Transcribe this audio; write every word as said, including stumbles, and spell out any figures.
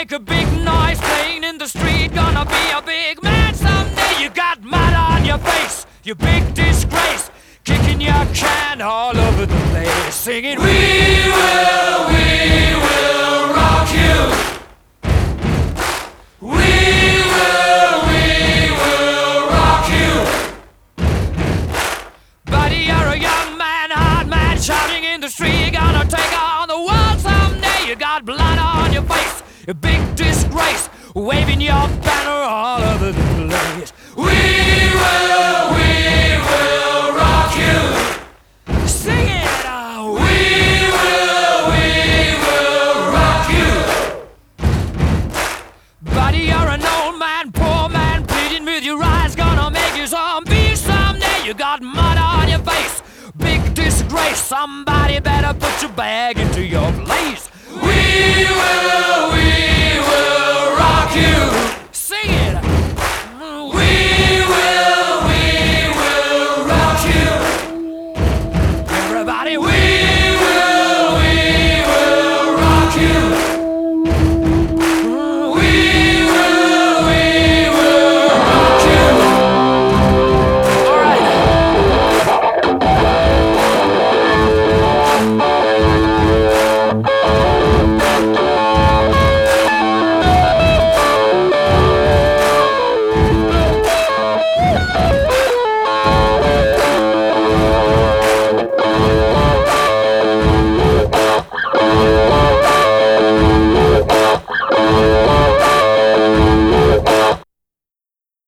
make a big noise playing in the street. Gonna be a big man someday. You got mud on your face, you big disgrace. Kicking your can all over the place, singing, we will, we will rock you. We will, we will rock you. Buddy, you're a young man, hard man, shouting in the street. You're gonna take on the world someday. You got blood on your face, a big disgrace, waving your banner all over the place. We will, we will rock you. Sing it out. We will, we will rock you. Buddy, you're an old man, poor man, pleading with your eyes. Gonna make you zombie someday. You got mud on your face, big disgrace. Somebody better put your bag into your place. We will, we